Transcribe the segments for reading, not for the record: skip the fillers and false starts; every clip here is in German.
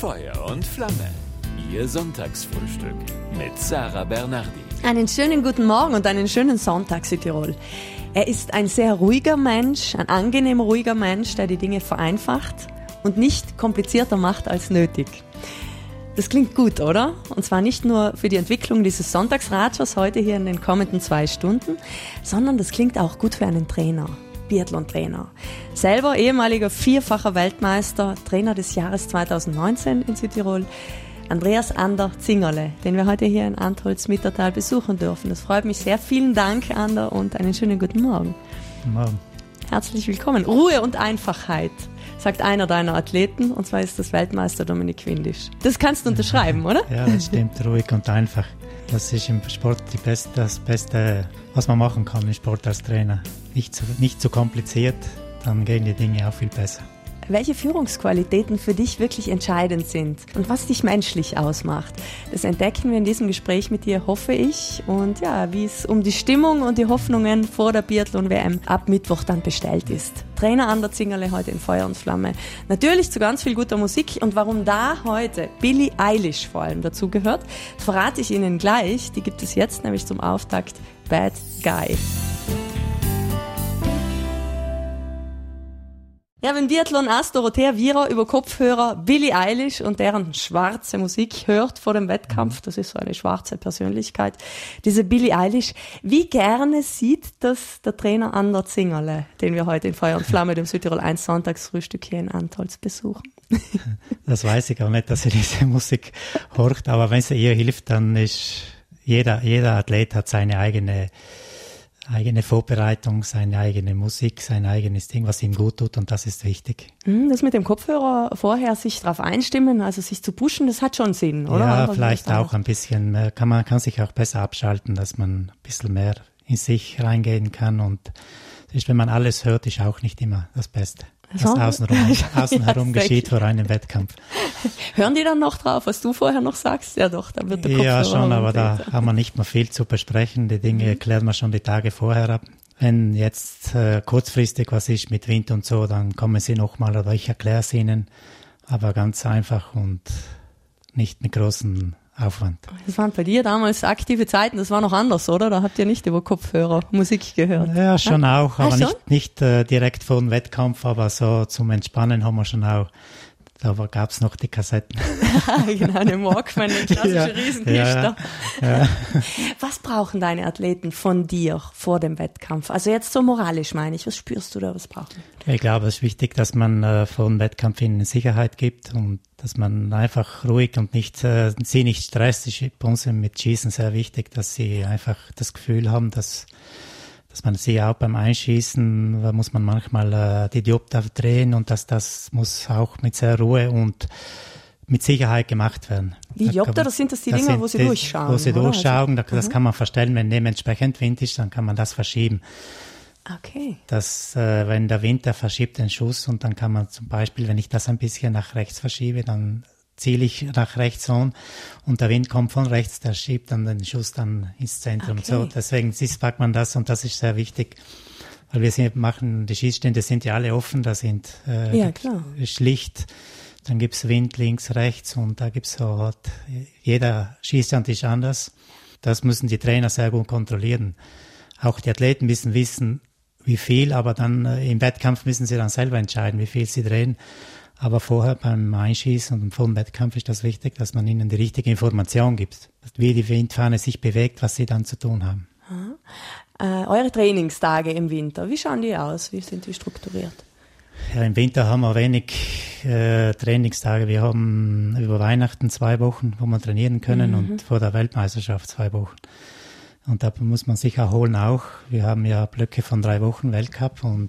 Feuer und Flamme. Ihr Sonntagsfrühstück mit Sarah Bernardi. Einen schönen guten Morgen und einen schönen Sonntag, Südtirol. Er ist ein sehr ruhiger Mensch, ein angenehm ruhiger Mensch, der die Dinge vereinfacht und nicht komplizierter macht als nötig. Das klingt gut, oder? Und zwar nicht nur für die Entwicklung dieses Sonntagsratschers heute hier in den kommenden 2 Stunden, sondern das klingt auch gut für einen Trainer. Biathlon-Trainer. Selber ehemaliger 4-facher Weltmeister, Trainer des Jahres 2019 in Südtirol, Andreas Ander Zingerle, den wir heute hier in Antholz-Mittertal besuchen dürfen. Das freut mich sehr. Vielen Dank, Ander, und einen schönen guten Morgen. Guten Morgen. Herzlich willkommen. Ruhe und Einfachheit, sagt einer deiner Athleten, und zwar ist das Weltmeister Dominik Windisch. Das kannst du unterschreiben, oder? Ja, das stimmt, ruhig und einfach. Das ist im Sport das Beste, was man machen kann im Sport als Trainer. Nicht zu kompliziert, dann gehen die Dinge auch viel besser. Welche Führungsqualitäten für dich wirklich entscheidend sind und was dich menschlich ausmacht, das entdecken wir in diesem Gespräch mit dir, hoffe ich. Und ja, wie es um die Stimmung und die Hoffnungen vor der Biathlon-WM ab Mittwoch dann bestellt ist. Trainer Ander Zingerle heute in Feuer und Flamme. Natürlich zu ganz viel guter Musik, und warum da heute Billie Eilish vor allem dazu gehört, verrate ich Ihnen gleich. Die gibt es jetzt nämlich zum Auftakt. Bad Guy. Ja, wenn Biathlon-Ass Dorothea Viera über Kopfhörer Billie Eilish und deren schwarze Musik hört vor dem Wettkampf, das ist so eine schwarze Persönlichkeit, diese Billie Eilish, wie gerne sieht das der Trainer Ander Zingerle, den wir heute in Feuer und Flamme, dem Südtirol 1 Sonntagsfrühstück hier in Antholz besuchen? Das weiß ich auch nicht, dass sie diese Musik horcht, aber wenn sie ihr hilft, dann ist jeder Athlet hat seine eigene Vorbereitung, seine eigene Musik, sein eigenes Ding, was ihm gut tut, und das ist wichtig. Das mit dem Kopfhörer vorher sich darauf einstimmen, also sich zu pushen, das hat schon Sinn, oder? Ja, vielleicht auch ein bisschen mehr. Man kann sich auch besser abschalten, dass man ein bisschen mehr in sich reingehen kann, und wenn man alles hört, ist auch nicht immer das Beste. Was außenherum geschieht vor einem Wettkampf. Hören die dann noch drauf, was du vorher noch sagst? Ja doch, dann wird der Kopfhörer. Ja schon, aber da haben wir nicht mehr viel zu besprechen. Die Dinge klären wir schon die Tage vorher ab. Wenn jetzt kurzfristig was ist mit Wind und so, dann kommen sie nochmal oder ich erkläre es ihnen. Aber ganz einfach und nicht mit großem Aufwand. Das waren bei dir damals aktive Zeiten, das war noch anders, oder? Da habt ihr nicht über Kopfhörer Musik gehört. Ja, schon auch, aber nicht direkt vor dem Wettkampf, aber so zum Entspannen haben wir schon auch. Da gab's noch die Kassetten. Genau, eine Walkman, ein klassischer Riesenkiste. Ja. Was brauchen deine Athleten von dir vor dem Wettkampf? Also jetzt so moralisch meine ich, was spürst du da, was brauchen? Ich glaube, es ist wichtig, dass man vor dem Wettkampf ihnen Sicherheit gibt und dass man einfach ruhig und sie nicht stresst. Das ist bei uns mit Schießen sehr wichtig, dass sie einfach das Gefühl haben, dass man sie auch beim Einschießen, da muss man manchmal die Diopter drehen, und das muss auch mit sehr Ruhe und mit Sicherheit gemacht werden. Die Diopter, das sind die Dinger, wo sie durchschauen? Wo sie durchschauen, also, das kann man verstellen, wenn dementsprechend Wind ist, dann kann man das verschieben. Okay. Wenn der Wind, der verschiebt den Schuss, und dann kann man zum Beispiel, wenn ich das ein bisschen nach rechts verschiebe, dann ziele ich nach rechts und der Wind kommt von rechts, der schiebt dann den Schuss dann ins Zentrum. Okay. So, deswegen packt man das, und das ist sehr wichtig, weil die Schießstände sind ja alle offen, da sind schlicht, dann gibt's Wind links, rechts, und da gibt's so halt, jeder Schießstand ist anders. Das müssen die Trainer sehr gut kontrollieren. Auch die Athleten müssen wissen, wie viel, aber dann im Wettkampf müssen sie dann selber entscheiden, wie viel sie drehen. Aber vorher beim Einschießen und vor dem Wettkampf ist das wichtig, dass man ihnen die richtige Information gibt, wie die Windfahne sich bewegt, was sie dann zu tun haben. Eure Trainingstage im Winter, wie schauen die aus? Wie sind die strukturiert? Ja, im Winter haben wir wenig Trainingstage. Wir haben über Weihnachten 2 Wochen, wo wir trainieren können, und vor der Weltmeisterschaft 2 Wochen. Und da muss man sich erholen auch. Wir haben ja Blöcke von 3 Wochen Weltcup, und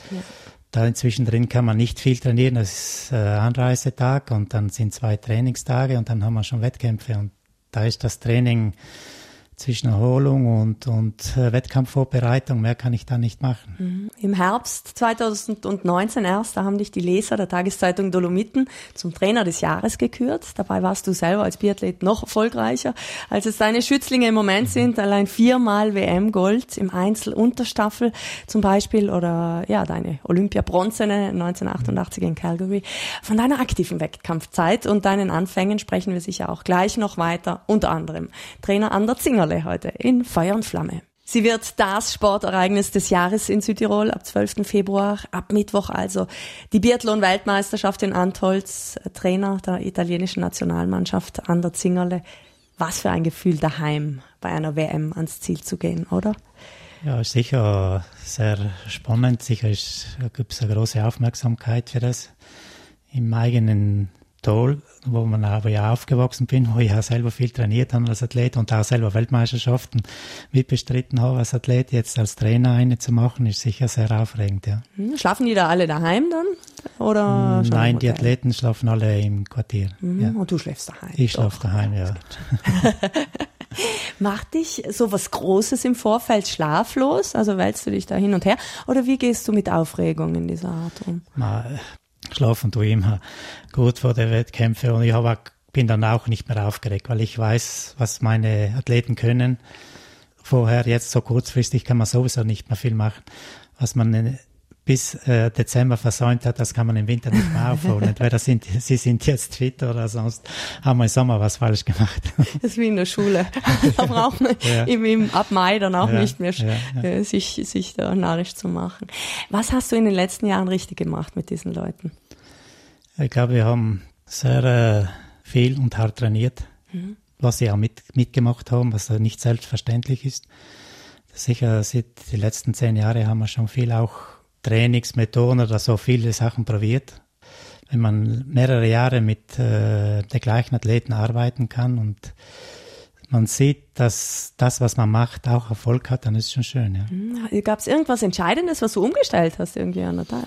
da inzwischen drin kann man nicht viel trainieren. Das ist Anreisetag, und dann sind 2 Trainingstage, und dann haben wir schon Wettkämpfe. Und da ist das Training zwischen Erholung und Wettkampfvorbereitung, mehr kann ich da nicht machen. Im Herbst 2019 erst, da haben dich die Leser der Tageszeitung Dolomiten zum Trainer des Jahres gekürt. Dabei warst du selber als Biathlet noch erfolgreicher, als es deine Schützlinge im Moment sind. Allein 4-mal WM-Gold im Einzel und der Staffel zum Beispiel oder ja, deine Olympia-Bronzene 1988 in Calgary. Von deiner aktiven Wettkampfzeit und deinen Anfängen sprechen wir sicher auch gleich noch weiter. Unter anderem Trainer Ander Zingerle heute in Feuer und Flamme. Sie wird das Sportereignis des Jahres in Südtirol ab 12. Februar, ab Mittwoch also. Die Biathlon-Weltmeisterschaft in Antholz, Trainer der italienischen Nationalmannschaft Ander Zingerle. Was für ein Gefühl daheim bei einer WM ans Ziel zu gehen, oder? Ja, ist sicher sehr spannend. Sicher gibt es eine große Aufmerksamkeit für das im eigenen Tor, wo ich aufgewachsen bin, wo ich auch selber viel trainiert habe als Athlet und auch selber Weltmeisterschaften mitbestritten habe als Athlet. Jetzt als Trainer eine zu machen, ist sicher sehr aufregend, ja. Schlafen die da alle daheim dann? Oder nein, die Athleten schlafen alle im Quartier. Ja. Und du schläfst daheim? Ich schlafe daheim, ja. Macht dich so was Großes im Vorfeld schlaflos? Also wälzt du dich da hin und her? Oder wie gehst du mit Aufregung in dieser Art um? Schlafen tue ich immer gut vor der Wettkämpfe und ich bin dann auch nicht mehr aufgeregt, weil ich weiß, was meine Athleten können. Vorher, jetzt so kurzfristig kann man sowieso nicht mehr viel machen. Was man bis Dezember versäumt hat, das kann man im Winter nicht mehr aufholen. Entweder sie sind jetzt fit oder sonst haben wir im Sommer was falsch gemacht. Das ist wie in der Schule. Da braucht man ab Mai dann auch nicht mehr sich da narrisch zu machen. Was hast du in den letzten Jahren richtig gemacht mit diesen Leuten? Ich glaube, wir haben sehr viel und hart trainiert, was sie auch mitgemacht haben, was nicht selbstverständlich ist. Sicher, seit die letzten 10 Jahre haben wir schon viel auch Trainingsmethoden oder so viele Sachen probiert. Wenn man mehrere Jahre mit den gleichen Athleten arbeiten kann und man sieht, dass das, was man macht, auch Erfolg hat, dann ist es schon schön. Ja. Gab es irgendwas Entscheidendes, was du umgestellt hast irgendwie?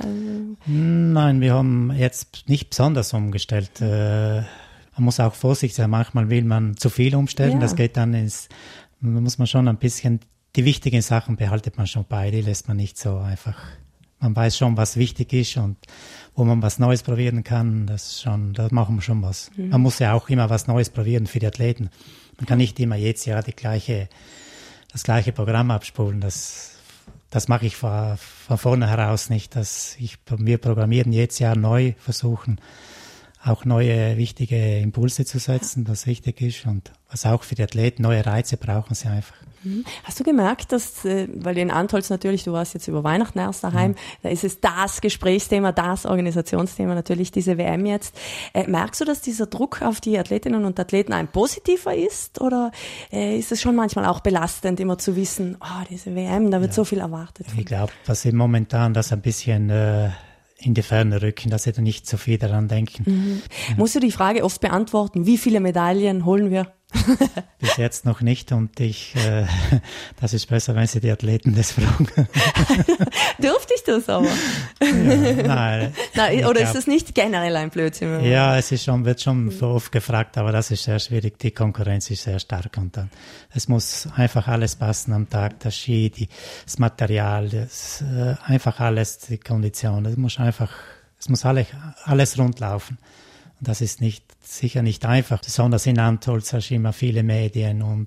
Nein, wir haben jetzt nicht besonders umgestellt. Man muss auch vorsichtig sein. Manchmal will man zu viel umstellen. Ja. Das geht dann muss man schon ein bisschen, die wichtigen Sachen behaltet man schon bei, die lässt man nicht so einfach. Man weiß schon, was wichtig ist und wo man was Neues probieren kann, da machen wir schon was. Man muss ja auch immer was Neues probieren für die Athleten. Man kann nicht immer jedes Jahr das gleiche Programm abspulen. Das mache ich von vorne heraus nicht. Wir programmieren jedes Jahr neu, versuchen auch neue wichtige Impulse zu setzen, was wichtig ist und was auch für die Athleten, neue Reize brauchen sie einfach. Hast du gemerkt, dass, weil in Antholz natürlich, du warst jetzt über Weihnachten erst daheim, da ist es das Gesprächsthema, das Organisationsthema natürlich, diese WM jetzt. Merkst du, dass dieser Druck auf die Athletinnen und Athleten ein positiver ist oder ist es schon manchmal auch belastend, immer zu wissen, diese WM, da wird so viel erwartet? Ich glaube, dass sie momentan das ein bisschen in die Ferne rücken, dass sie da nicht so viel daran denken. Ja. Musst du die Frage oft beantworten, wie viele Medaillen holen wir? Bis jetzt noch nicht und das ist besser, wenn Sie die Athleten das fragen. Dürfte ich das aber? Ja, nein. Oder ist das nicht generell ein Blödsinn? Ja, wird schon oft gefragt, aber das ist sehr schwierig. Die Konkurrenz ist sehr stark und dann, es muss einfach alles passen am Tag, das Ski, das Material, einfach alles, die Kondition. Es muss alles rund laufen. Und das ist sicher nicht einfach, besonders in Antholz hast du immer viele Medien und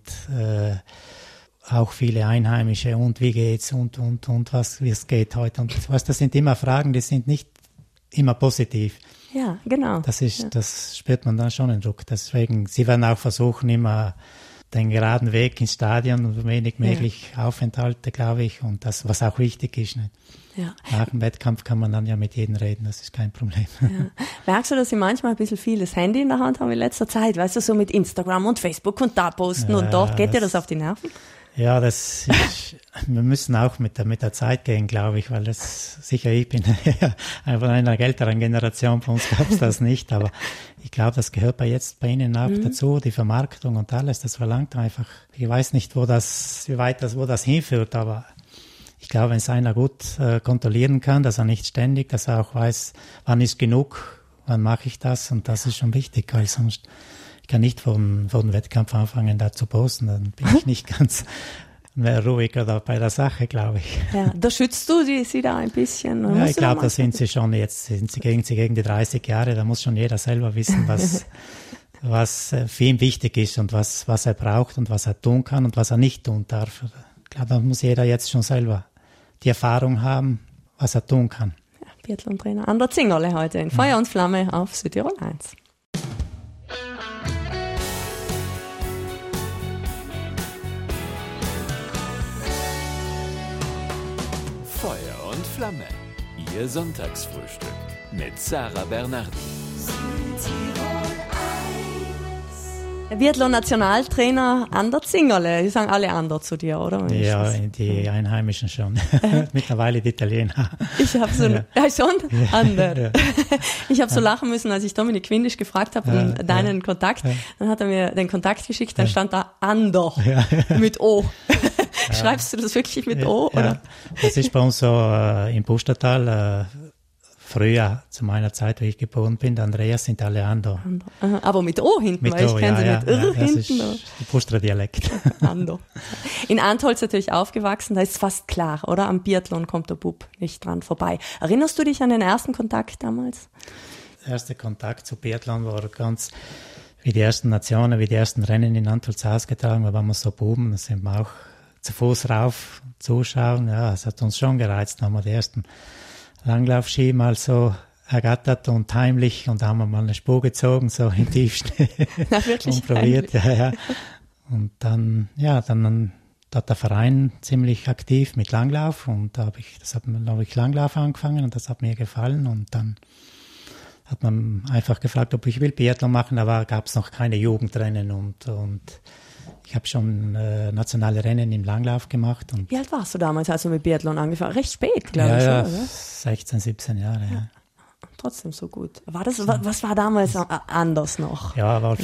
auch viele Einheimische und wie geht's und wie es geht heute und das sind immer Fragen, die sind nicht immer positiv. Ja, genau. Das spürt man dann schon den Druck. Deswegen, sie werden auch versuchen, immer den geraden Weg ins Stadion und wenig möglich Aufenthalte, glaube ich, und das, was auch wichtig ist. Nicht? Ja. Nach dem Wettkampf kann man dann ja mit jedem reden, das ist kein Problem. Ja. Merkst du, dass sie manchmal ein bisschen viel das Handy in der Hand haben in letzter Zeit? Weißt du, so mit Instagram und Facebook und da posten und dort. Geht dir das auf die Nerven? Ja, wir müssen auch mit der Zeit gehen, glaube ich, weil ich bin von einer älteren Generation, bei uns gab es das nicht, aber ich glaube, das gehört bei Ihnen auch dazu, die Vermarktung und alles, das verlangt einfach. Ich weiß nicht, wo das hinführt, aber ich glaube, wenn es einer gut kontrollieren kann, dass er nicht ständig, dass er auch weiß, wann ist genug, wann mache ich das und das ist schon wichtig, weil sonst ich kann nicht vor dem Wettkampf anfangen, da zu posten, dann bin ich nicht ganz mehr ruhig oder bei der Sache, glaube ich. Ja, da schützt du sie da ein bisschen. Ja, ich glaube, da sind sie schon, jetzt sind sie gegen die 30 Jahre, da muss schon jeder selber wissen, was für ihn wichtig ist und was er braucht und was er tun kann und was er nicht tun darf. Ich glaube, da muss jeder jetzt schon selber die Erfahrung haben, was er tun kann. Ja, Biathlon-Trainer Ander Zingerle heute in Feuer und Flamme auf Südtirol 1. Feuer und Flamme, Ihr Sonntagsfrühstück mit Sarah Bernardi. Der Biathlon-Nationaltrainer Ander Zingerle, die sagen alle Ander zu dir, oder? Ja, die Einheimischen schon. Mittlerweile die Italiener. Ich habe so, Ander. Ja. Ich habe so lachen müssen, als ich Dominik Windisch gefragt habe um deinen Kontakt. Dann hat er mir den Kontakt geschickt, dann stand da Ander mit O. Schreibst du das wirklich mit O? Ja, oder? Das ist bei uns so im Pustertal. Früher, zu meiner Zeit, wo ich geboren bin, der Andreas sind alle Ando. Aber mit O hinten, weil ich kenne sie mit R hinten. Das ist der Pusterer-Dialekt. Ando. In Antholz natürlich aufgewachsen, da ist fast klar, oder? Am Biathlon kommt der Bub nicht dran vorbei. Erinnerst du dich an den ersten Kontakt damals? Der erste Kontakt zu Biathlon war ganz wie die ersten Nationen, wie die ersten Rennen in Antholz ausgetragen. Da waren wir so Buben, da sind wir auch zu Fuß rauf, zuschauen. Ja, das hat uns schon gereizt. Da haben wir die ersten Langlaufski mal so ergattert und heimlich und da haben wir mal eine Spur gezogen, so im Tiefschnee. Na, wirklich und probiert, ja. Und dann hat der Verein ziemlich aktiv mit Langlauf und da habe ich Langlauf angefangen und das hat mir gefallen und dann hat man einfach gefragt, ob ich will Biathlon machen, aber gab es noch keine Jugendrennen und ich habe schon nationale Rennen im Langlauf gemacht. Und wie alt warst du damals, als du mit Biathlon angefangen hast? Recht spät, glaube ich. Ja, oder? 16, 17 Jahre. Ja. Trotzdem so gut. Was war damals anders noch? Ja, war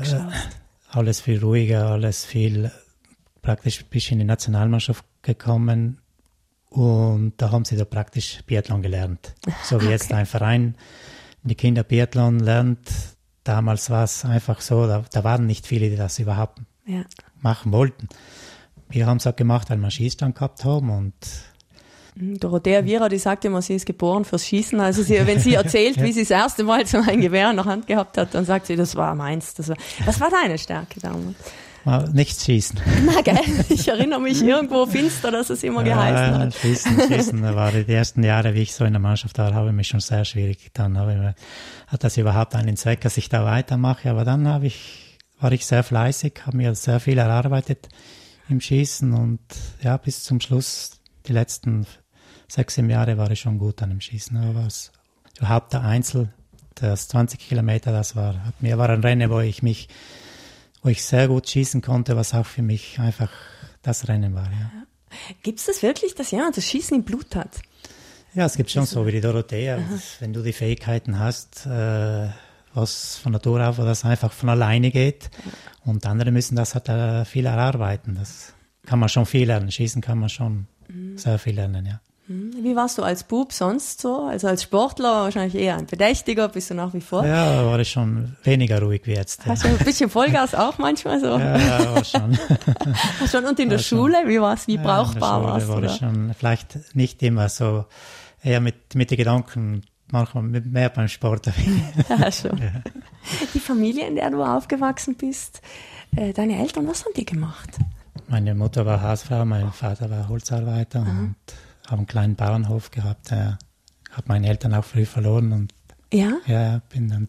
alles viel ruhiger, alles viel praktisch bis in die Nationalmannschaft gekommen und da haben sie da praktisch Biathlon gelernt. So wie jetzt ein Verein die Kinder Biathlon lernt. Damals war es einfach so, da waren nicht viele, die das überhaupt machen wollten. Wir haben es auch gemacht, weil wir einen Schießstand gehabt haben und Dorothea Wierer, die sagt immer, sie ist geboren fürs Schießen. Also wenn sie erzählt, wie sie das erste Mal so ein Gewehr in der Hand gehabt hat, dann sagt sie, das war meins. Was war deine Stärke damals? Nichts schießen. Na gell, ich erinnere mich irgendwo finster, dass es immer geheißen hat. Schießen war die ersten Jahre, wie ich so in der Mannschaft war, habe ich mich schon sehr schwierig getan. Hat das überhaupt einen Zweck, dass ich da weitermache? Aber dann war ich sehr fleißig, habe mir sehr viel erarbeitet im Schießen und ja, bis zum Schluss, die letzten 6, 7 Jahre war ich schon gut an dem Schießen. Aber was überhaupt der Einzel, das 20 Kilometer, war ein Rennen, wo ich sehr gut schießen konnte, was auch für mich einfach das Rennen war. Ja. Gibt es das wirklich, dass jemand das Schießen im Blut hat? Ja, es gibt schon so wie die Dorothea. Wenn du die Fähigkeiten hast, was von Natur auf, wo das einfach von alleine geht. Und andere müssen das halt viel erarbeiten. Das kann man schon viel lernen. Schießen kann man schon sehr viel lernen, ja. Wie warst du als Bub sonst so? Also als Sportler wahrscheinlich eher ein Verdächtiger, bist du nach wie vor? Ja, da war ich schon weniger ruhig wie jetzt. Ja. Hast du ein bisschen Vollgas auch manchmal so? Ja, war schon. Schon. Und in der Schule, wie war's? Wie brauchbar warst du? War ich schon vielleicht nicht immer so, eher mit den Gedanken, manchmal mehr beim Sport. Ja, schon. Ja. Die Familie, in der du aufgewachsen bist, deine Eltern, was haben die gemacht? Meine Mutter war Hausfrau, mein Vater war Holzarbeiter und habe einen kleinen Bauernhof gehabt. Habe meine Eltern auch früh verloren und bin dann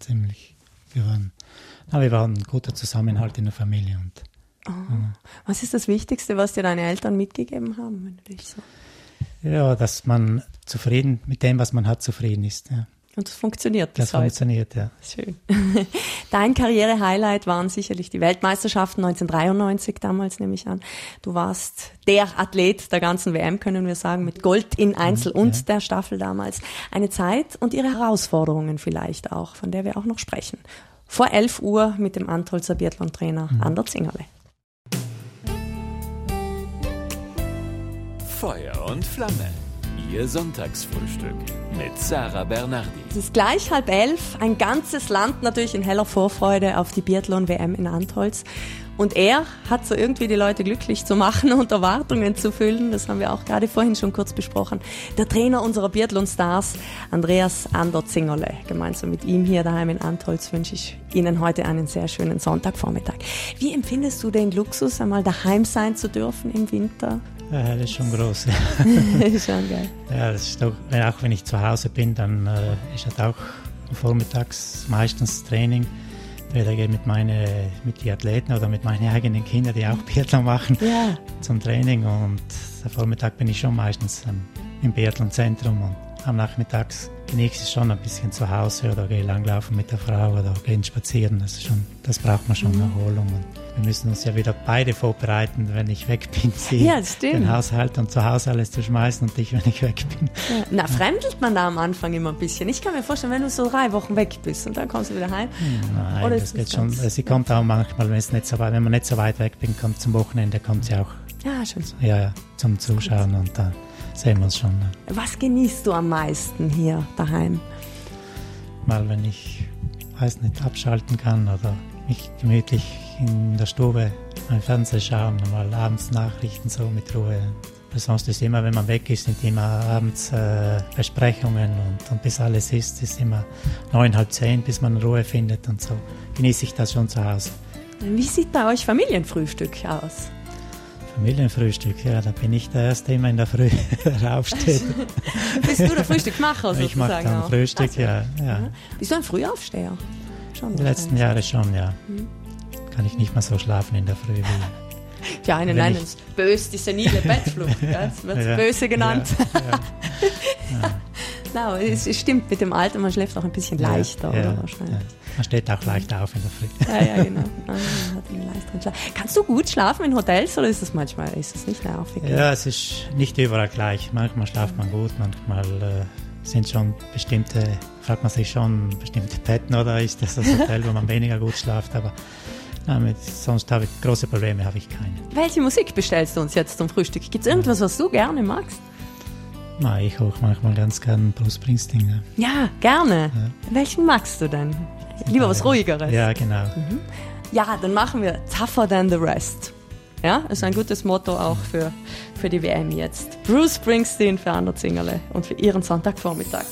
wir waren ein guter Zusammenhalt in der Familie. Was ist das Wichtigste, was dir deine Eltern mitgegeben haben, wenn du dich so? Ja, dass man mit dem, was man hat, zufrieden ist. Ja. Und das funktioniert bis heute. Das funktioniert, ja. Schön. Dein Karriere-Highlight waren sicherlich die Weltmeisterschaften 1993 damals, nehme ich an. Du warst der Athlet der ganzen WM, können wir sagen, mit Gold in Einzel und der Staffel damals. Eine Zeit und ihre Herausforderungen vielleicht auch, von der wir auch noch sprechen. Vor 11 Uhr mit dem Antholzer Biathlon-Trainer Ander Zingerle. Feuer und Flamme. Ihr Sonntagsfrühstück mit Sarah Bernardi. Es ist gleich 10:30, ein ganzes Land natürlich in heller Vorfreude auf die Biathlon-WM in Antholz. Und er hat so irgendwie die Leute glücklich zu machen und Erwartungen zu füllen. Das haben wir auch gerade vorhin schon kurz besprochen. Der Trainer unserer Biathlon-Stars, Andreas Ander Zingerle. Gemeinsam mit ihm hier daheim in Antholz wünsche ich Ihnen heute einen sehr schönen Sonntagvormittag. Wie empfindest du den Luxus, einmal daheim sein zu dürfen im Winter? Ja, das ist schon groß. Das ist schon geil. Ja, das ist doch, auch wenn ich zu Hause bin, dann ist halt auch vormittags meistens Training. Entweder gehe mit den Athleten oder mit meinen eigenen Kindern, die auch Biathlon machen, zum Training. Und am Vormittag bin ich schon meistens im Biathlonzentrum und am Nachmittags genieße ich schon ein bisschen zu Hause oder gehe langlaufen mit der Frau oder gehe spazieren. Das braucht man schon, Erholung. Und wir müssen uns ja wieder beide vorbereiten, wenn ich weg bin, den Haushalt und zu Hause alles zu schmeißen und dich, wenn ich weg bin. Ja. Na, fremdelt man da am Anfang immer ein bisschen? Ich kann mir vorstellen, wenn du so 3 Wochen weg bist und dann kommst du wieder heim. Nein, oder das geht schon. Sie kommt auch manchmal, wenn man nicht so weit weg bin, kommt zum Wochenende, kommt sie auch schon so. Zum Zuschauen und dann sehen wir uns schon. Was genießt du am meisten hier daheim? Mal, wenn ich, abschalten kann oder mich gemütlich in der Stube mein Fernseher schauen, mal abends Nachrichten so mit Ruhe. Sonst ist immer, wenn man weg ist, sind immer abends Besprechungen und bis alles ist immer 9, halb 10, bis man Ruhe findet und so genieße ich das schon zu Hause. Wie sieht bei euch Familienfrühstück aus? Familienfrühstück, ja, da bin ich der Erste, der immer in der Früh raufsteht. Bist du der Frühstückmacher sozusagen? Ich mache dann Frühstück, ja. Bist du ein Frühaufsteher? Schon die letzten Jahre schon, ja. Kann ich nicht mehr so schlafen in der Früh wie... Ja, einen böse, die senile Bettflucht, das wird böse genannt. No, es stimmt mit dem Alter, man schläft auch ein bisschen leichter, oder wahrscheinlich. Ja. Man steht auch leichter auf in der Früh. Ja, genau. Man hat einen leichteren Schlaf. Kannst du gut schlafen in Hotels oder ist das nicht nervig? Ja, es ist nicht überall gleich. Manchmal schlaft man gut, manchmal sind schon fragt man sich schon bestimmte Betten oder ist das Hotel, wo man weniger gut schlaft, aber sonst große Probleme habe ich keine. Welche Musik bestellst du uns jetzt zum Frühstück? Gibt es irgendwas, was du gerne magst? Ich auch manchmal ganz gern Bruce Springsteen. Ja, gerne. Ja. Welchen magst du denn? Lieber was Ruhigeres. Ja, genau. Ja, dann machen wir Tougher Than the Rest. Ja, ist ein gutes Motto auch für die WM jetzt. Bruce Springsteen für Ander Zingerle und für Ihren Sonntagvormittag.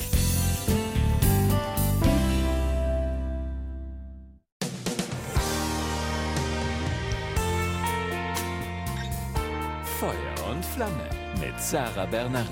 Feuer und Flamme mit Sarah Bernardi.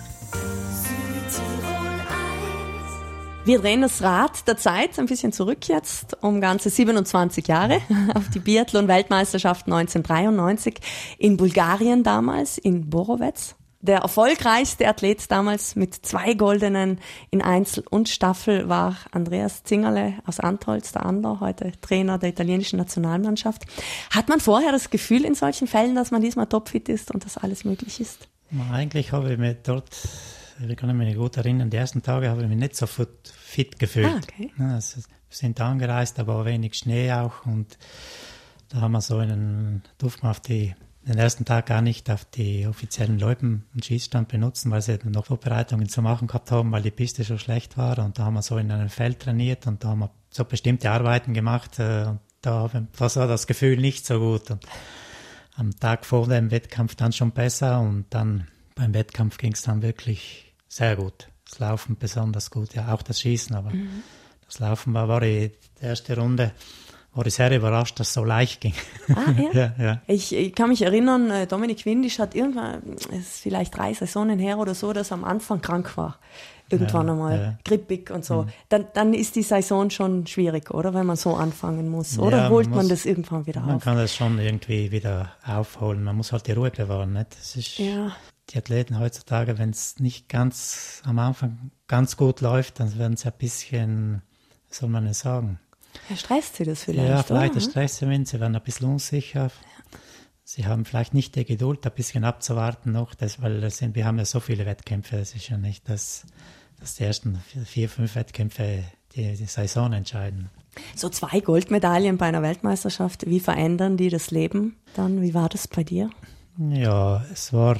Wir drehen das Rad der Zeit ein bisschen zurück jetzt, um ganze 27 Jahre auf die Biathlon-Weltmeisterschaft 1993 in Bulgarien damals, in Borovec. Der erfolgreichste Athlet damals mit 2 Goldenen in Einzel und Staffel war Andreas Zingerle aus Antholz, der Ander, heute Trainer der italienischen Nationalmannschaft. Hat man vorher das Gefühl in solchen Fällen, dass man diesmal topfit ist und dass alles möglich ist? Eigentlich habe ich mich ich kann mich gut erinnern, die ersten Tage habe ich mich nicht so fit gefühlt. Okay. Also, wir sind angereist, da war wenig Schnee auch und da haben wir durften wir den ersten Tag gar nicht auf die offiziellen Loipen und Schießstand benutzen, weil sie noch Vorbereitungen zu machen gehabt haben, weil die Piste so schlecht war und da haben wir so in einem Feld trainiert und da haben wir so bestimmte Arbeiten gemacht und da war das Gefühl nicht so gut und am Tag vor dem Wettkampf dann schon besser und dann beim Wettkampf ging es dann wirklich sehr gut. Das Laufen besonders gut, ja, auch das Schießen, aber das Laufen war die erste Runde, war ich sehr überrascht, dass es so leicht ging. Ja. Ich kann mich erinnern, Dominik Windisch hat irgendwann, es ist vielleicht 3 Saisonen her oder so, dass er am Anfang krank war. Irgendwann einmal grippig und so. Dann ist die Saison schon schwierig, oder? Wenn man so anfangen muss. Oder holt man das irgendwann wieder auf? Man kann das schon irgendwie wieder aufholen. Man muss halt die Ruhe bewahren, nicht? Das ist die Athleten heutzutage, wenn es nicht ganz am Anfang ganz gut läuft, dann werden sie ein bisschen, wie soll man es sagen? Stresst sie das vielleicht? Ja, vielleicht stresst sie, sie werden ein bisschen unsicher. Sie haben vielleicht nicht die Geduld, ein bisschen abzuwarten noch, weil wir haben ja so viele Wettkämpfe, das ist ja nicht, dass die ersten 4, 5 Wettkämpfe die Saison entscheiden. So 2 Goldmedaillen bei einer Weltmeisterschaft, wie verändern die das Leben dann? Wie war das bei dir? Ja, es war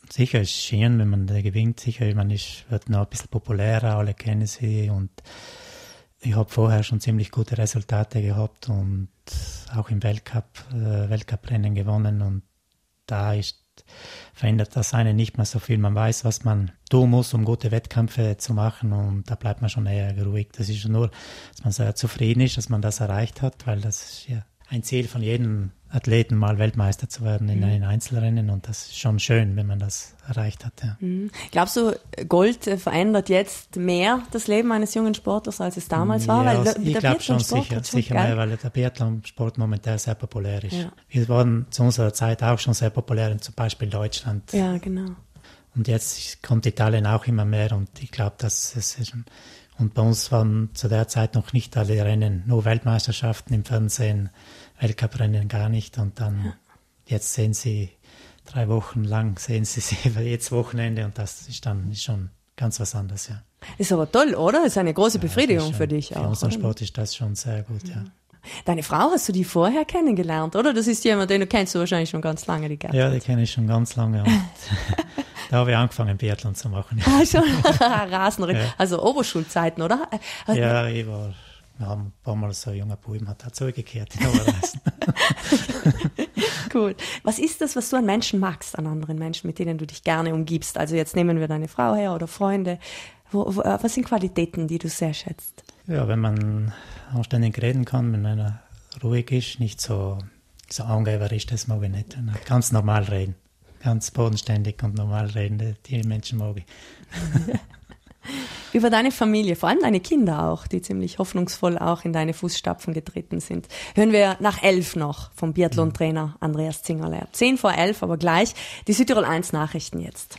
Sicher ist es schön, wenn man da gewinnt. Sicher, wird noch ein bisschen populärer, alle kennen sie. Und ich habe vorher schon ziemlich gute Resultate gehabt und auch im Weltcuprennen gewonnen. Und da verändert das einen nicht mehr so viel. Man weiß, was man tun muss, um gute Wettkämpfe zu machen, und da bleibt man schon eher ruhig. Das ist nur, dass man sehr zufrieden ist, dass man das erreicht hat, weil das ist ja ein Ziel von jedem Athleten, mal Weltmeister zu werden in einem Einzelrennen, und das ist schon schön, wenn man das erreicht hat. Ja. Glaubst du, Gold verändert jetzt mehr das Leben eines jungen Sportlers, als es damals war? Ja, Weil ich glaube schon sicher mehr, weil der Biathlon-Sport momentan sehr populär ist. Ja. Wir waren zu unserer Zeit auch schon sehr populär, in zum Beispiel Deutschland. Ja, genau. Und jetzt kommt Italien auch immer mehr, und ich glaube, dass es ist schon. Und bei uns waren zu der Zeit noch nicht alle Rennen, nur Weltmeisterschaften im Fernsehen, Weltcuprennen gar nicht. Und dann, jetzt sehen Sie 3 Wochen lang, sehen Sie jedes Wochenende, und das ist dann schon ganz was anderes, ja. Ist aber toll, oder? Ist eine große Befriedigung für dich für auch. Für unseren Sport ist das schon sehr gut, ja. Deine Frau, hast du die vorher kennengelernt, oder? Das ist jemand, den du kennst du wahrscheinlich schon ganz lange, die Gertrud. Ja, die kenne ich schon ganz lange, und da habe ich angefangen, Biathlon zu machen. Ja. Ah, schon Rasenrennen. Ja. Also Oberschulzeiten, oder? Ja, wir haben ein paar Mal so ein junger Buben, hat dazu gekehrt. Cool. Was ist das, was du an Menschen magst, an anderen Menschen, mit denen du dich gerne umgibst? Also jetzt nehmen wir deine Frau her oder Freunde. Was sind Qualitäten, die du sehr schätzt? Ja, wenn man anständig reden kann, wenn einer ruhig ist, nicht so angeberisch, das mag ich nicht. Ganz normal reden. Ganz bodenständig und normal reden, die Menschen mag ich. Über deine Familie, vor allem deine Kinder auch, die ziemlich hoffnungsvoll auch in deine Fußstapfen getreten sind. Hören wir nach 11 noch vom Biathlon-Trainer Andreas Zingerle. 10 vor 11, aber gleich die Südtirol 1 Nachrichten jetzt.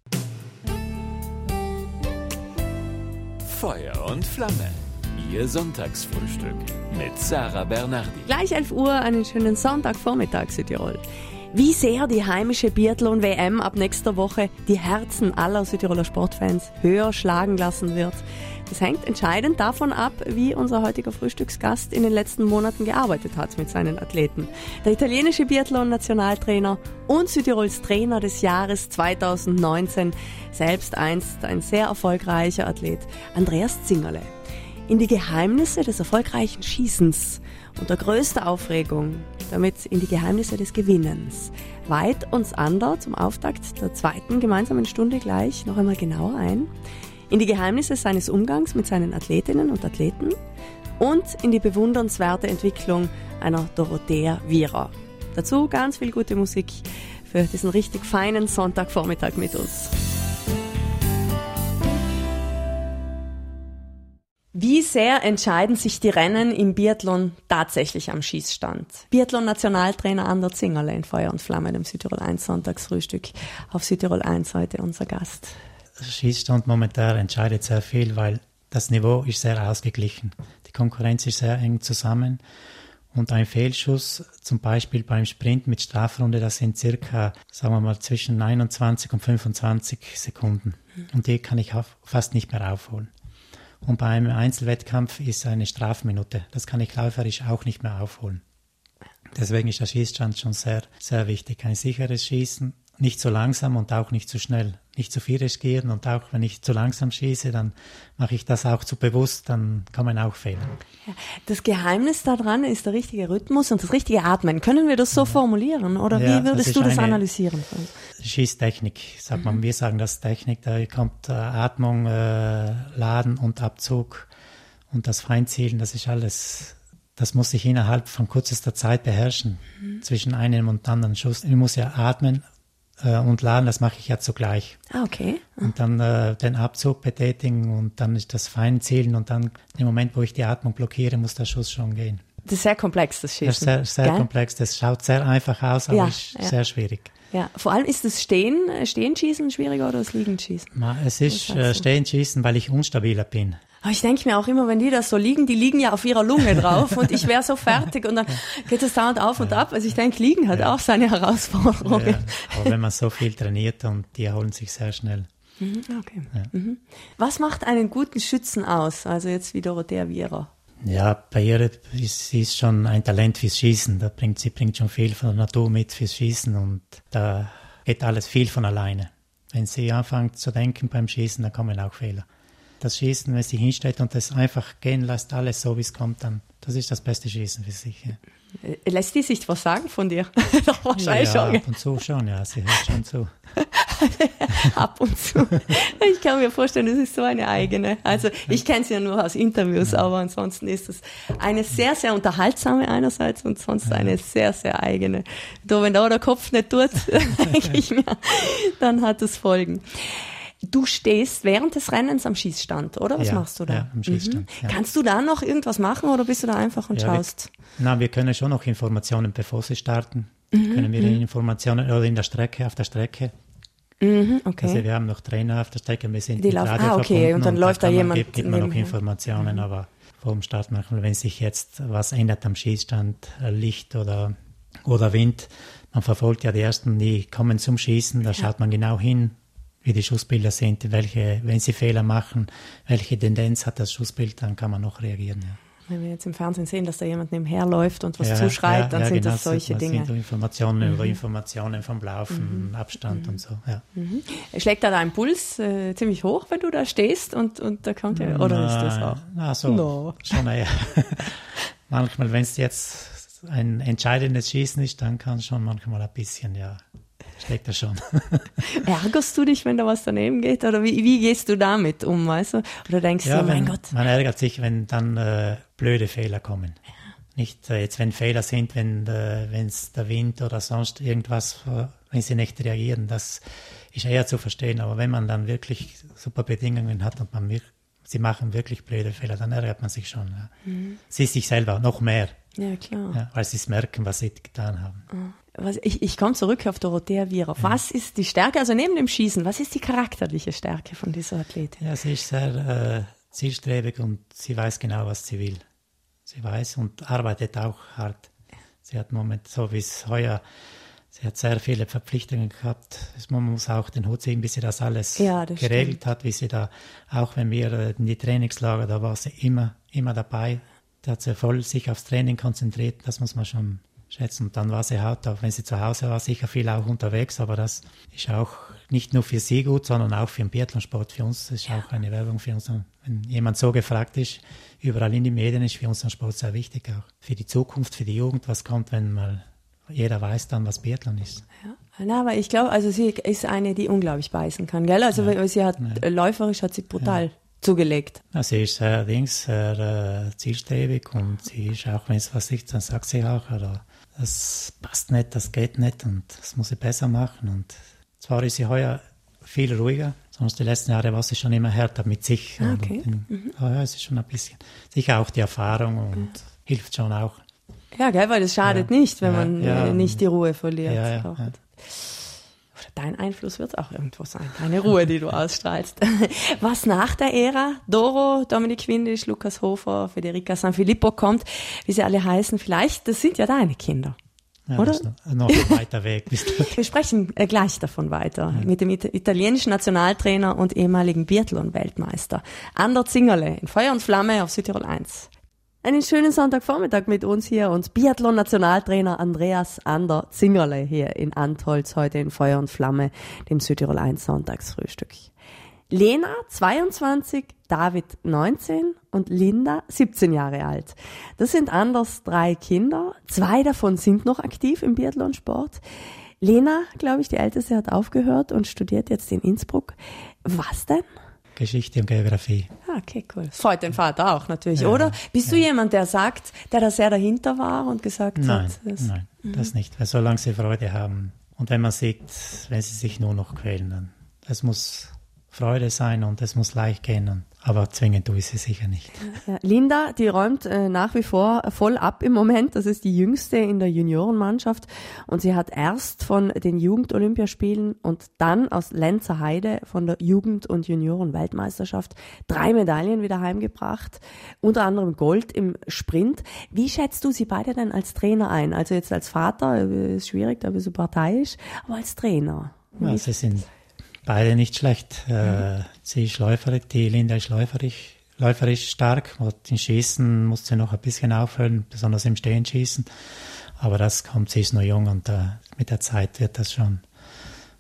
Feuer und Flamme. Ihr Sonntagsfrühstück mit Sarah Bernardi. Gleich 11 Uhr, einen schönen Sonntagvormittag Südtirol. Wie sehr die heimische Biathlon-WM ab nächster Woche die Herzen aller Südtiroler Sportfans höher schlagen lassen wird, das hängt entscheidend davon ab, wie unser heutiger Frühstücksgast in den letzten Monaten gearbeitet hat mit seinen Athleten. Der italienische Biathlon-Nationaltrainer und Südtirols Trainer des Jahres 2019, selbst einst ein sehr erfolgreicher Athlet, Andreas Zingerle. In die Geheimnisse des erfolgreichen Schießens und der größten Aufregung, damit in die Geheimnisse des Gewinnens, weiht uns Ander zum Auftakt der 2. gemeinsamen Stunde gleich noch einmal genauer ein, in die Geheimnisse seines Umgangs mit seinen Athletinnen und Athleten und in die bewundernswerte Entwicklung einer Dorothea Viera. Dazu ganz viel gute Musik für diesen richtig feinen Sonntagvormittag mit uns. Wie sehr entscheiden sich die Rennen im Biathlon tatsächlich am Schießstand? Biathlon-Nationaltrainer Ander Zingerle in Feuer und Flamme, dem Südtirol 1 Sonntagsfrühstück auf Südtirol 1 heute unser Gast. Der Schießstand momentan entscheidet sehr viel, weil das Niveau ist sehr ausgeglichen. Die Konkurrenz ist sehr eng zusammen, und ein Fehlschuss, zum Beispiel beim Sprint mit Strafrunde, das sind circa, sagen wir mal, zwischen 21 und 25 Sekunden. Und die kann ich fast nicht mehr aufholen. Und bei einem Einzelwettkampf ist eine Strafminute. Das kann ich läuferisch auch nicht mehr aufholen. Deswegen ist der Schießstand schon sehr, sehr wichtig. Ein sicheres Schießen, nicht zu langsam und auch nicht zu schnell. Nicht zu viel riskieren, und auch wenn ich zu langsam schieße, dann mache ich das auch zu bewusst, dann kann man auch fehlen. Ja, das Geheimnis daran ist der richtige Rhythmus und das richtige Atmen. Können wir das so formulieren, oder wie würdest du das analysieren? Schießtechnik, sagt man. Wir sagen das Technik, da kommt Atmung, Laden und Abzug und das Feinzielen, das ist alles, das muss ich innerhalb von kürzester Zeit beherrschen, zwischen einem und anderen Schuss. Ich muss ja atmen und laden, das mache ich ja zugleich. Ah, okay. Und dann den Abzug betätigen und dann ist das Feinzielen, und dann im Moment, wo ich die Atmung blockiere, muss der Schuss schon gehen. Das ist sehr komplex, das Schießen. Das ist sehr komplex, das schaut sehr einfach aus, aber ist sehr schwierig. Ja, vor allem ist das Stehenschießen schwieriger oder das Liegenschießen? Es ist Stehenschießen, weil ich unstabiler bin. Aber ich denke mir auch immer, wenn die da so liegen, die liegen ja auf ihrer Lunge drauf und ich wäre so fertig und dann geht es dauernd auf und ab. Also ich denke, Liegen hat auch seine Herausforderungen. Ja, aber wenn man so viel trainiert, und die erholen sich sehr schnell. Okay. Ja. Was macht einen guten Schützen aus? Also jetzt wie Dorothea Viera. Ja, bei ihr ist schon ein Talent fürs Schießen. Sie bringt schon viel von der Natur mit fürs Schießen, und da geht alles viel von alleine. Wenn sie anfangen zu denken beim Schießen, dann kommen auch Fehler. Das Schießen, wenn sie hinstellt und das einfach gehen lässt, alles so, wie es kommt, dann das ist das beste Schießen für sich. Ja. Lässt die sich was sagen von dir? Doch wahrscheinlich schon. Ab und zu schon, ja, sie hört schon zu. Ab und zu. Ich kann mir vorstellen, das ist so eine eigene. Also ich kenne sie ja nur aus Interviews, aber ansonsten ist es eine sehr, sehr unterhaltsame einerseits und sonst eine sehr, sehr eigene. Wenn da der Kopf nicht tut, denke ich mir, dann hat es Folgen. Du stehst während des Rennens am Schießstand, oder? Was machst du da? Ja, am Schießstand. Ja. Kannst du da noch irgendwas machen oder bist du da einfach und schaust? Wir können schon noch Informationen, bevor sie starten. Können wir Informationen oder auf der Strecke. Okay. Also wir haben noch Trainer auf der Strecke, wir sind die mit Radio verbunden und dann läuft da jemand. Gibt man noch Informationen, aber vor dem Start manchmal, wenn sich jetzt was ändert am Schießstand, Licht oder Wind, man verfolgt ja die Ersten, die kommen zum Schießen, da schaut man genau hin, wie die Schussbilder sind, wenn sie Fehler machen, welche Tendenz hat das Schussbild, dann kann man noch reagieren. Ja. Wenn wir jetzt im Fernsehen sehen, dass da jemand nebenher läuft und was zuschreit, dann sind das solche Dinge. Sind Informationen über Informationen vom Laufen, Abstand und so. Ja. Schlägt da dein Puls ziemlich hoch, wenn du da stehst und da kommt ja, oder ist das auch? Schon eher. Manchmal, wenn es jetzt ein entscheidendes Schießen ist, dann kann es schon manchmal ein bisschen, schlägt das schon. Ärgerst du dich, wenn da was daneben geht? Oder wie gehst du damit um, weißt du? Oder denkst du, mein Gott. Man ärgert sich, wenn dann blöde Fehler kommen. Ja. Nicht jetzt, wenn Fehler sind, wenn es der Wind oder sonst irgendwas, wenn sie nicht reagieren, das ist eher zu verstehen. Aber wenn man dann wirklich super Bedingungen hat und sie machen wirklich blöde Fehler, dann ärgert man sich schon. Ja. Sie sich selber noch mehr. Ja, klar. Ja, weil sie es merken, was sie getan haben. Ich komme zurück auf Dorothea Viera. Was ist die Stärke, also neben dem Schießen, was ist die charakterliche Stärke von dieser Athletin? Ja, sie ist sehr zielstrebig und sie weiß genau, was sie will. Sie weiß und arbeitet auch hart. Sie hat so wie es heuer, sie hat sehr viele Verpflichtungen gehabt. Man muss auch den Hut sehen, wie sie das alles geregelt hat, wie sie da, auch wenn wir in die Trainingslager, da war sie immer dabei. Da hat sie voll sich aufs Training konzentriert, das muss man schon schätzen. Und dann war sie halt, auch wenn sie zu Hause war, sicher viel auch unterwegs, aber das ist auch nicht nur für sie gut, sondern auch für den Biathlonsport. Für uns ist auch eine Werbung für uns. Wenn jemand so gefragt ist, überall in den Medien, ist für unseren Sport sehr wichtig auch. Für die Zukunft, für die Jugend, was kommt, wenn mal jeder weiß dann, was Biathlon ist. Ja, aber ich glaube, also sie ist eine, die unglaublich beißen kann, gell? Also sie hat läuferisch hat sie brutal zugelegt. Ja, sie ist sehr zielstrebig und sie ist auch, wenn es was ist, dann sagt sie auch, oder das passt nicht, das geht nicht und das muss sie besser machen. Und zwar ist sie heuer viel ruhiger, sonst die letzten Jahre war sie schon immer härter mit sich. Okay. Es ist schon ein bisschen, sicher auch die Erfahrung und hilft schon auch. Ja, gell, weil das schadet nicht, wenn man nicht die Ruhe verliert. Ja. Dein Einfluss wird es auch irgendwo sein, deine Ruhe, die du ausstrahlst. Was nach der Ära Doro, Dominik Windisch, Lukas Hofer, Federica Sanfilippo kommt, wie sie alle heißen, vielleicht, das sind ja deine Kinder, oder? Das ist noch ein weiter Weg. Wir sprechen gleich davon weiter mit dem italienischen Nationaltrainer und ehemaligen Biathlon-Weltmeister Ander Zingerle in Feuer und Flamme auf Südtirol 1. Einen schönen Sonntagvormittag mit uns hier und Biathlon-Nationaltrainer Andreas Ander Zingerle hier in Antholz, heute in Feuer und Flamme, dem Südtirol 1 Sonntagsfrühstück. Lena, 22, David, 19 und Linda, 17 Jahre alt. Das sind Anders 3 Kinder. 2 davon sind noch aktiv im Biathlonsport. Lena, glaube ich, die Älteste, hat aufgehört und studiert jetzt in Innsbruck. Was denn? Geschichte und Geografie. Okay, cool. Das freut den Vater auch natürlich, oder? Bist du jemand, der da sehr dahinter war und gesagt hat? Nein, das nicht. Weil solange sie Freude haben und wenn man sieht, wenn sie sich nur noch quälen, dann das muss Freude sein und es muss leicht gehen. Aber zwingend tue ich sie sicher nicht. Ja, Linda, die räumt nach wie vor voll ab im Moment. Das ist die jüngste in der Juniorenmannschaft. Und sie hat erst von den Jugend-Olympiaspielen und dann aus Lenzerheide von der Jugend- und Junioren-Weltmeisterschaft 3 Medaillen wieder heimgebracht. Unter anderem Gold im Sprint. Wie schätzt du sie beide denn als Trainer ein? Also jetzt als Vater, ist schwierig, da bist du parteiisch, aber als Trainer? Ja, sie sind beide nicht schlecht. Sie ist läuferig, die Linda ist läuferisch stark. Und im Schießen muss sie noch ein bisschen aufhören, besonders im Stehenschießen. Aber das kommt, sie ist noch jung und mit der Zeit wird das schon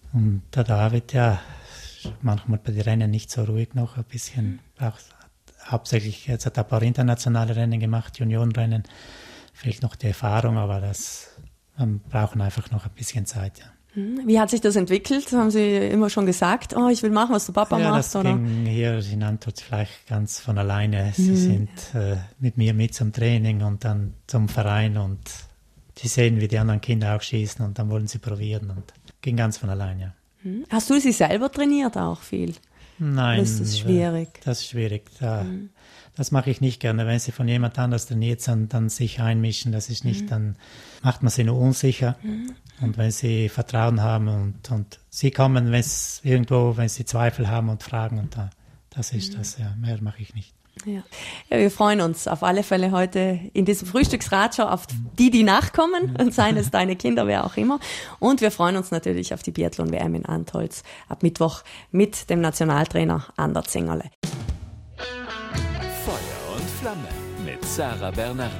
Und der David, ja, manchmal bei den Rennen nicht so ruhig noch, ein bisschen, auch hauptsächlich, jetzt hat er ein paar internationale Rennen gemacht, Juniorenrennen, vielleicht noch die Erfahrung, aber wir brauchen einfach noch ein bisschen Zeit, ja. Wie hat sich das entwickelt? Haben Sie immer schon gesagt, oh, ich will machen, was der Papa macht? Das ging hier in Antolz vielleicht ganz von alleine. Sie sind mit mir mit zum Training und dann zum Verein und die sehen, wie die anderen Kinder auch schießen und dann wollen sie probieren und ging ganz von alleine, ja. Hast du sie selber trainiert auch viel? Nein. Das ist schwierig. Das ist schwierig. Das mache ich nicht gerne. Wenn sie von jemand anders trainiert sind, dann sich einmischen, das ist nicht, dann macht man sie nur unsicher. Und wenn sie Vertrauen haben und sie kommen, wenn sie Zweifel haben und fragen, und das ist das, ja. Mehr mache ich nicht. Ja, wir freuen uns auf alle Fälle heute in diesem Frühstücksratschau auf die nachkommen, und seien es deine Kinder, wer auch immer. Und wir freuen uns natürlich auf die Biathlon-WM in Antolz ab Mittwoch mit dem Nationaltrainer Ander Zingerle. Feuer und Flamme mit Sarah Bernardi.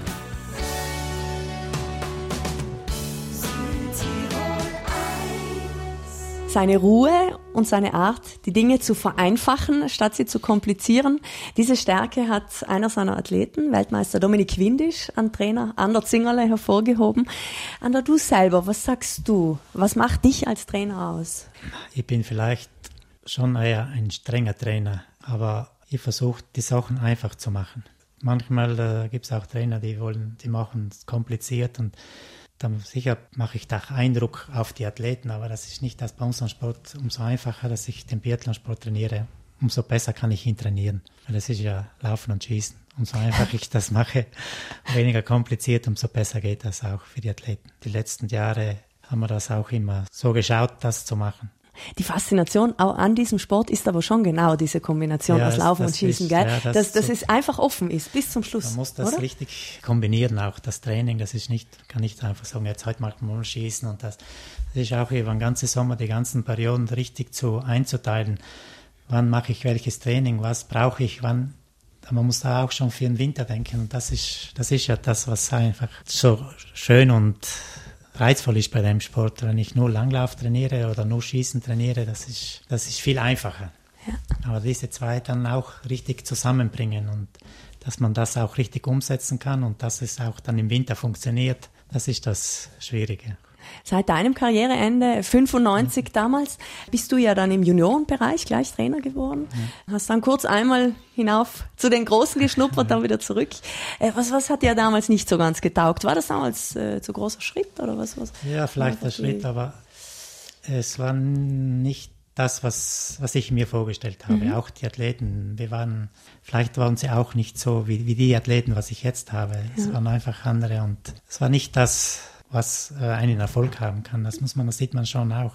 Seine Ruhe und seine Art, die Dinge zu vereinfachen, statt sie zu komplizieren. Diese Stärke hat einer seiner Athleten, Weltmeister Dominik Windisch, an Trainer Ander Zingerle hervorgehoben. Ander, du selber, was sagst du? Was macht dich als Trainer aus? Ich bin vielleicht schon eher ein strenger Trainer, aber ich versuche, die Sachen einfach zu machen. Manchmal gibt es auch Trainer, die machen es kompliziert und dann sicher mache ich da Eindruck auf die Athleten, aber das ist nicht das bei unserem Sport. Umso einfacher, dass ich den Biathlonsport trainiere, umso besser kann ich ihn trainieren. Weil das ist ja Laufen und Schießen. Umso einfacher ich das mache, weniger kompliziert, umso besser geht das auch für die Athleten. Die letzten Jahre haben wir das auch immer so geschaut, das zu machen. Die Faszination auch an diesem Sport ist aber schon genau diese Kombination aus Laufen und Schießen, gell? Ja, dass es einfach offen ist, bis zum Schluss. Man muss das oder? Richtig kombinieren, auch das Training. Das ist kann nicht einfach sagen, jetzt heute machen wir nur Schießen und das. Das ist auch über den ganzen Sommer, die ganzen Perioden richtig einzuteilen. Wann mache ich welches Training, was brauche ich, wann. Man muss da auch schon für den Winter denken. Und das ist ja das, was einfach so schön und reizvoll ist bei dem Sport. Wenn ich nur Langlauf trainiere oder nur Schießen trainiere, das ist viel einfacher. Ja. Aber diese zwei dann auch richtig zusammenbringen und dass man das auch richtig umsetzen kann und dass es auch dann im Winter funktioniert, das ist das Schwierige. Seit deinem Karriereende, 95 damals, bist du ja dann im Juniorenbereich gleich Trainer geworden. Hast dann kurz einmal hinauf zu den Großen geschnuppert, dann wieder zurück. Was hat dir damals nicht so ganz getaugt? War das damals zu großer Schritt oder was? Ja, vielleicht der Schritt, aber es war nicht das, was ich mir vorgestellt habe. Auch die Athleten, vielleicht waren sie auch nicht so wie die Athleten, was ich jetzt habe. Es waren einfach andere und es war nicht das, was einen Erfolg haben kann. Das sieht man schon auch,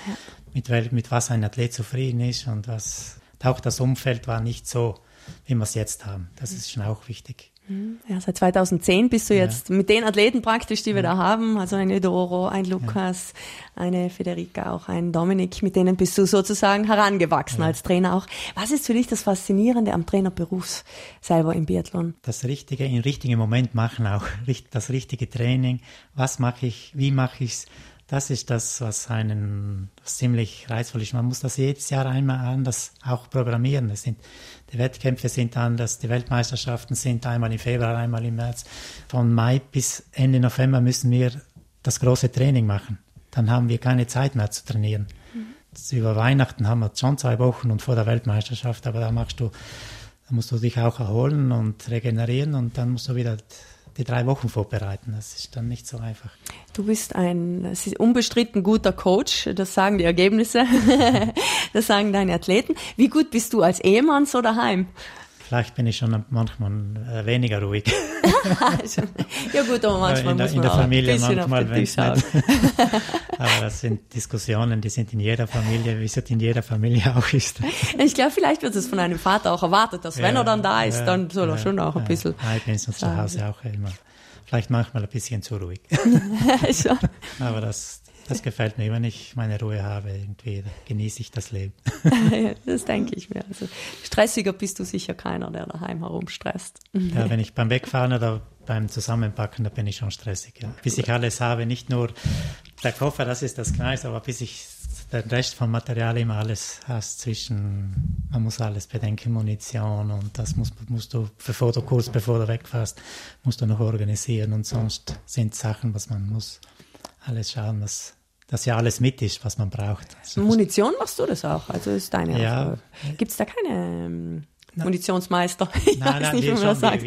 mit was ein Athlet zufrieden ist und auch das Umfeld war nicht so, wie wir es jetzt haben. Das ist schon auch wichtig. Ja, seit 2010 bist du jetzt mit den Athleten praktisch, die wir da haben, also eine Doro, ein Lukas, eine Federica, auch ein Dominik, mit denen bist du sozusagen herangewachsen als Trainer auch. Was ist für dich das Faszinierende am Trainerberuf selber im Biathlon? Das Richtige im richtigen Moment machen auch, das richtige Training, was mache ich, wie mache ich es, das ist das, was ziemlich reizvoll ist. Man muss das jedes Jahr einmal anders auch programmieren. Die Wettkämpfe sind anders, die Weltmeisterschaften sind einmal im Februar, einmal im März. Von Mai bis Ende November müssen wir das große Training machen. Dann haben wir keine Zeit mehr zu trainieren. Über Weihnachten haben wir schon 2 Wochen und vor der Weltmeisterschaft, aber da musst du dich auch erholen und regenerieren und dann musst du wieder die 3 Wochen vorbereiten. Das ist dann nicht so einfach. Du bist ein unbestritten guter Coach, das sagen die Ergebnisse, das sagen deine Athleten. Wie gut bist du als Ehemann so daheim? Vielleicht bin ich schon manchmal weniger ruhig. Ja gut, aber manchmal muss man in der auch Familie ein bisschen manchmal, auf den Tisch schauen. Aber das sind Diskussionen, die sind in jeder Familie, wie es in jeder Familie auch ist. Ich glaube, vielleicht wird es von einem Vater auch erwartet, dass wenn er dann da ist, dann soll er schon auch ein bisschen... Ich bin sonst zu Hause auch immer, vielleicht manchmal ein bisschen zu ruhig. Aber das gefällt mir, wenn ich meine Ruhe habe, irgendwie genieße ich das Leben. Das denke ich mir. Also stressiger bist du sicher keiner, der daheim herumstresst. Ja, wenn ich beim Wegfahren oder beim Zusammenpacken, da bin ich schon stressig. Ja. Bis ich alles habe, nicht nur der Koffer, das ist das Kleinste, aber bis ich der Rest vom Material immer alles hast man muss alles bedenken, Munition und das musst du für Fotokurs, bevor du wegfährst, musst du noch organisieren und sonst sind Sachen, was man muss alles schauen, dass ja alles mit ist, was man braucht. Munition machst du das auch, also ist deine Aufgabe. Ja. Gibt es da keine Munitionsmeister? Nein, nicht, wie man das sagt.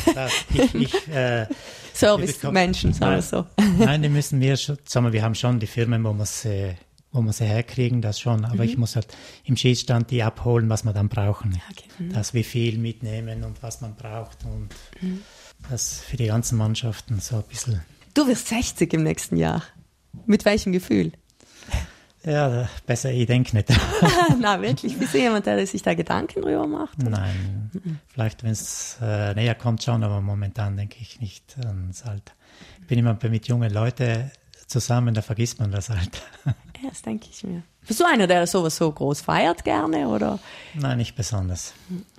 Service-Menschen, sagen wir so. Nein, die müssen wir haben schon die Firmen, wo wir sie herkriegen, das schon, aber ich muss halt im Schießstand die abholen, was wir dann brauchen. Okay. Das wie viel mitnehmen und was man braucht und das für die ganzen Mannschaften so ein bisschen. Du wirst 60 im nächsten Jahr. Mit welchem Gefühl? Ja, besser, ich denke nicht. Na, wirklich? Bist du jemand, der sich da Gedanken drüber macht? Oder? Nein, vielleicht, wenn es näher kommt schon, aber momentan denke ich nicht ans Alter. Ich bin immer mit jungen Leuten zusammen, da vergisst man das Alter. Ja, das denke ich mir. Bist du einer, der sowas so groß feiert gerne, oder? Nein, nicht besonders.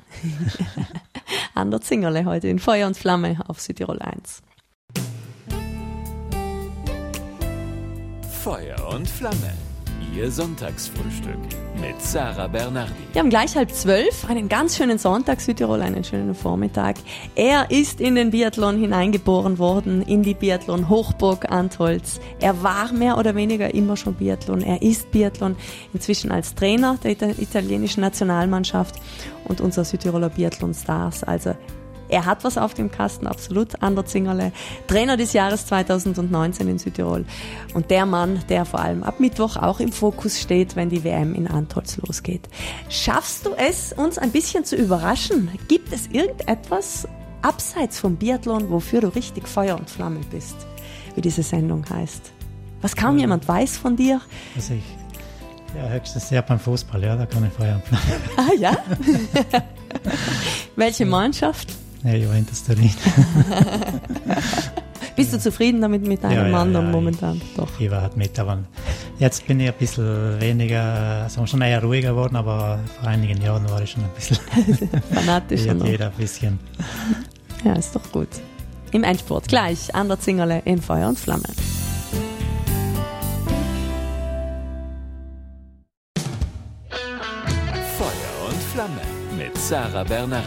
Ander Zingerle heute in Feuer und Flamme auf Südtirol 1. Feuer und Flamme. Ihr Sonntagsfrühstück mit Sarah Bernardi. Wir haben gleich 11:30, einen ganz schönen Sonntag, Südtirol, einen schönen Vormittag. Er ist in den Biathlon hineingeboren worden, in die Biathlon-Hochburg Antholz. Er war mehr oder weniger immer schon Biathlon. Er ist Biathlon, inzwischen als Trainer der italienischen Nationalmannschaft und unser Südtiroler Biathlon-Stars. Also er hat was auf dem Kasten, absolut. Ander Zingerle, Trainer des Jahres 2019 in Südtirol. Und der Mann, der vor allem ab Mittwoch auch im Fokus steht, wenn die WM in Antholz losgeht. Schaffst du es, uns ein bisschen zu überraschen? Gibt es irgendetwas abseits vom Biathlon, wofür du richtig Feuer und Flamme bist? Wie diese Sendung heißt. Was kaum jemand weiß von dir? Also höchstens ja beim Fußball, ja, da kann ich Feuer und Flamme. Ah ja? Welche Mannschaft? Ja, Juventus Turin. Bist du zufrieden damit mit deinem Mann momentan? Doch. Ich war halt mit, aber jetzt bin ich ein bisschen weniger, also schon eher ruhiger geworden, aber vor einigen Jahren war ich schon ein bisschen fanatischer. Jeder ein bisschen. Ja, ist doch gut. Im Endspurt gleich, Ander Zingerle in Feuer und Flamme. Feuer und Flamme mit Sarah Bernardi.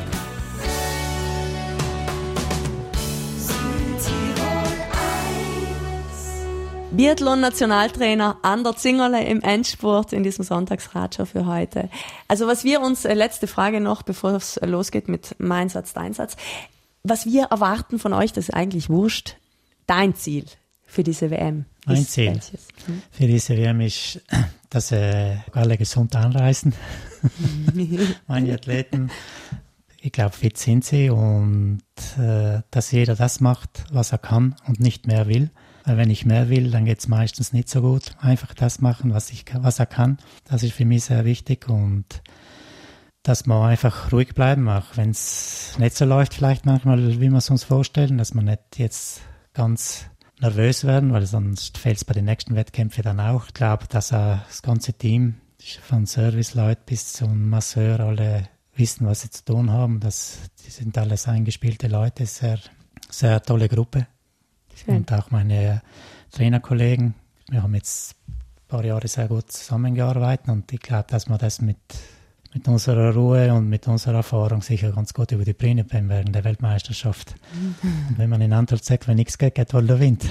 Biathlon-Nationaltrainer Ander Zingerle im Endspurt in diesem Sonntagsratschau für heute. Also was wir uns, letzte Frage noch, bevor es losgeht mit mein Satz, dein Satz. Was wir erwarten von euch, das ist eigentlich wurscht. Dein Ziel für diese WM mein Ziel für diese WM ist, dass alle gesund anreisen. Meine Athleten, ich glaube, fit sind sie und dass jeder das macht, was er kann und nicht mehr will. Weil wenn ich mehr will, dann geht es meistens nicht so gut. Einfach das machen, was er kann. Das ist für mich sehr wichtig und dass wir einfach ruhig bleiben, auch wenn es nicht so läuft, vielleicht manchmal, wie wir es uns vorstellen, dass wir nicht jetzt ganz nervös werden, weil sonst fehlt es bei den nächsten Wettkämpfen dann auch. Ich glaube, dass das ganze Team, von Serviceleuten bis zum Masseur, alle wissen, was sie zu tun haben. Die sind alles eingespielte Leute, sehr, sehr tolle Gruppe. Schön. Und auch meine Trainerkollegen. Wir haben jetzt ein paar Jahre sehr gut zusammengearbeitet und ich glaube, dass wir das mit unserer Ruhe und mit unserer Erfahrung sicher ganz gut über die Bühne bringen während der Weltmeisterschaft. Und wenn man in Antholz sagt, wenn nichts geht, geht wohl der Wind.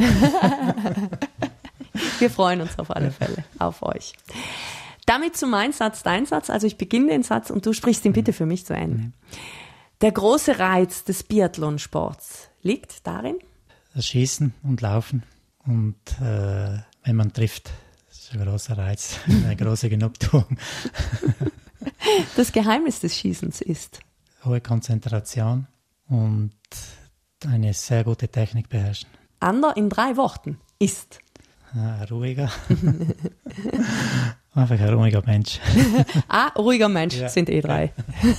Wir freuen uns auf alle Fälle auf euch. Damit zu mein Satz, dein Satz. Also ich beginne den Satz und du sprichst ihn bitte für mich zu Ende. Der große Reiz des Biathlonsports liegt darin? Das Schießen und Laufen und wenn man trifft, das ist ein großer Reiz, eine große Genugtuung. Das Geheimnis des Schießens ist? Hohe Konzentration und eine sehr gute Technik beherrschen. Ander in 3 Worten ist? Ruhiger. Einfach ein ruhiger Mensch. Ruhiger Mensch sind 3.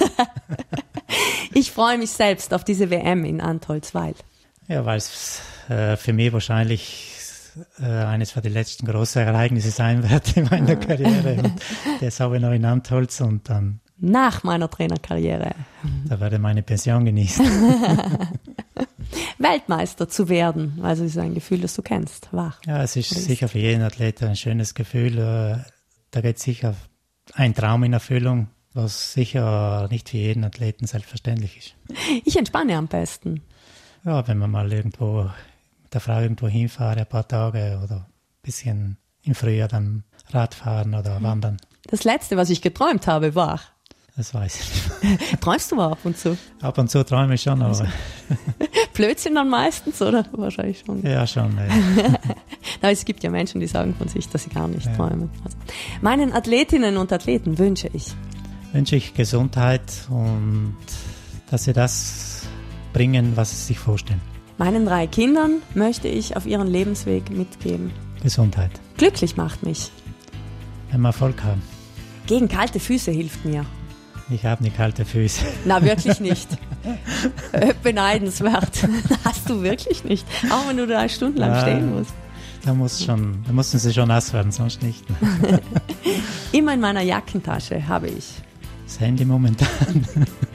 Ich freue mich selbst auf diese WM in Antholz, weil? Ja, weil es für mich wahrscheinlich eines von den letzten großen Ereignissen sein wird in meiner Karriere. Und das habe ich noch in Antholz und dann... Nach meiner Trainerkarriere. Da werde ich meine Pension genießen. Weltmeister zu werden, also ist ein Gefühl, das du kennst, wahr? Ja, es ist sicher für jeden Athlet ein schönes Gefühl. da geht sicher ein Traum in Erfüllung, was sicher nicht für jeden Athleten selbstverständlich ist. Ich entspanne am besten. Ja, wenn man mal irgendwo mit der Frau irgendwo hinfahre, ein paar Tage oder ein bisschen im Frühjahr dann Radfahren oder wandern. Das Letzte, was ich geträumt habe, war. Das weiß ich nicht. Träumst du mal ab und zu? Ab und zu träume ich schon, aber Blödsinn dann meistens, oder? Wahrscheinlich schon. ja, schon. Ja. Na, es gibt ja Menschen, die sagen von sich, dass sie gar nicht träumen. Also, meinen Athletinnen und Athleten wünsche ich Gesundheit und dass sie das bringen, was sie sich vorstellen. Meinen 3 Kindern möchte ich auf ihren Lebensweg mitgeben. Gesundheit. Glücklich macht mich. Wenn wir Erfolg haben. Gegen kalte Füße hilft mir. Ich habe nicht kalte Füße. Na, wirklich nicht. Beneidenswert. Hast du wirklich nicht. Auch wenn du 3 Stunden lang stehen musst. Da mussten sie schon nass werden, sonst nicht. Immer in meiner Jackentasche habe ich. Das Handy momentan.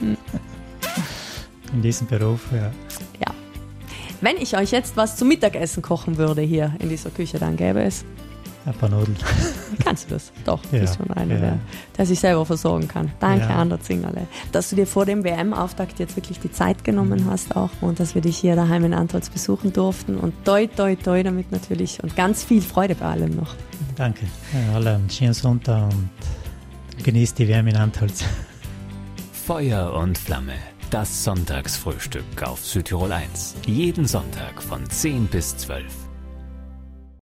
In diesem Beruf, ja. Ja. Wenn ich euch jetzt was zum Mittagessen kochen würde hier in dieser Küche, dann gäbe es. Ein paar Nudeln. Kannst du das? Doch, Ja, bist schon einer, ja. der sich selber versorgen kann. Danke, Ja. Ander Zingerle, dass du dir vor dem WM-Auftakt jetzt wirklich die Zeit genommen hast auch und dass wir dich hier daheim in Antholz besuchen durften und toi, toi, toi damit natürlich und ganz viel Freude bei allem noch. Danke. Ja, alle einen schönen Sonntag und genießt die Wärme in Antholz. Feuer und Flamme. Das Sonntagsfrühstück auf Südtirol 1. Jeden Sonntag von 10 bis 12.